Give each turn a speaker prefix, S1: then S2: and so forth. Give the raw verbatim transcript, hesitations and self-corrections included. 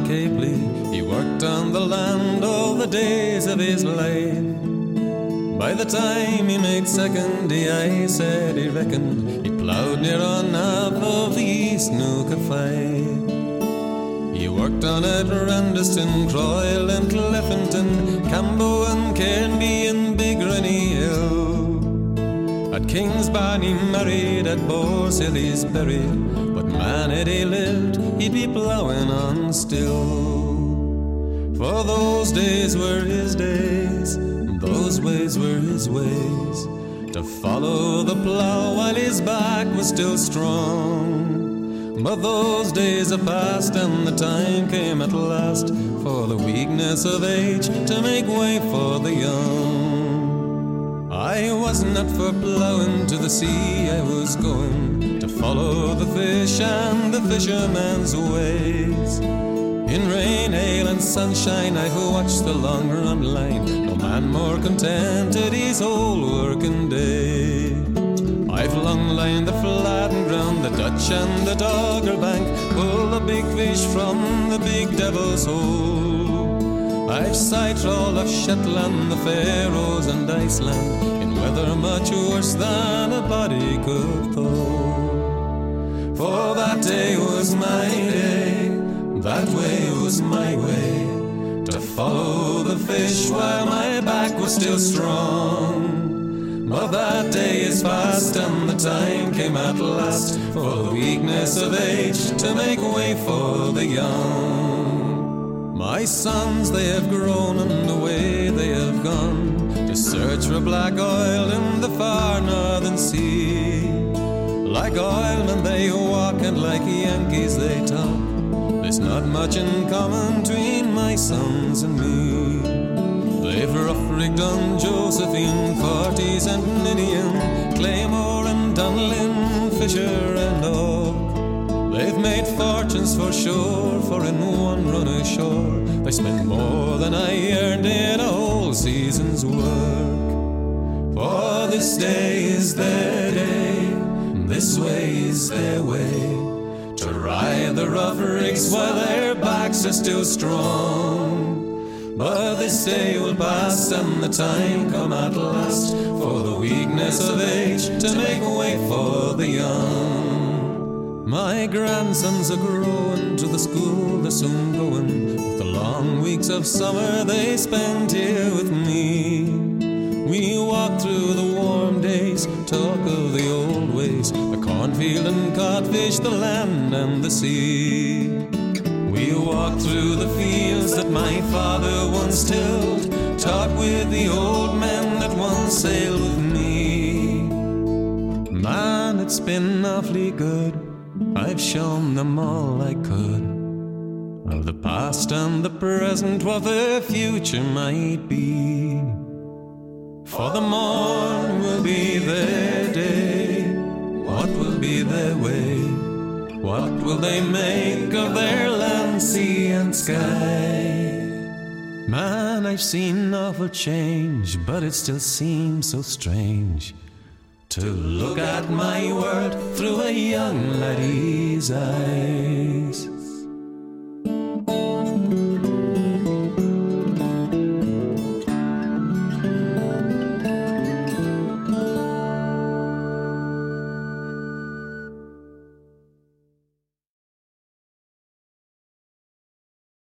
S1: Capely, he worked on the land all the days of his life. By the time he made second, I said he reckoned he ploughed near on half of the East Nooka Five. He worked on at Randiston, Croyle and Cleffinton, Cambo and Cairnby and Big Rennie Hill. At Kingsbarn he married, at Borshill he's buried, but man, had he lived, he'd be ploughing on still. For those days were his days, those ways were his ways, to follow the plough while his back was still strong. But those days are past, and the time came at last for the weakness of age to make way for the young. I was not for ploughing to the sea, I was going to follow the fish and the fisherman's ways. In rain, hail and sunshine I watched the long run line, no man more contented his whole working day. I've long lined the flattened ground, the Dutch and the Dogger Bank, pull the big fish from the big devil's hole. I've sight all of Shetland, the Faroes and Iceland, in weather much worse than a body could throw. For that day was my day, that way was my way, to follow the fish while my back was still strong. But that day is past, and the time came at last for the weakness of age to make way for the young. My sons, they have grown, and away they have gone to search for black oil in the far northern sea. Like oilmen they walk, and like Yankees they talk. There's not much in common between my sons and me. They've rough-rigged on Josephine, Forties and Ninian, Claymore and Dunlin, Fisher and Oak. They've made fortunes for sure, for in one run ashore they spent more than I earned in a whole season's work. For this day is their day, this way is their way, to ride the rough rigs while their backs are still strong. But this day will pass, and the time come at last for the weakness of age to make way for the young. My grandsons are growing, to the school they're soon going, with the long weeks of summer they spend here with me. We walk through the warm days, talk of the old ways, the cornfield and codfish, the land and the sea. We walk through the fields that my father once tilled, talk with the old men that once sailed with me. Man, it's been awfully good, I've shown them all I could, of the past and the present, what the future might be. For the morn will be their day, what will be their way, what will they make of their land, sea and sky? Man, I've seen awful change, but it still seems so strange to look at my world through a young laddie's eyes.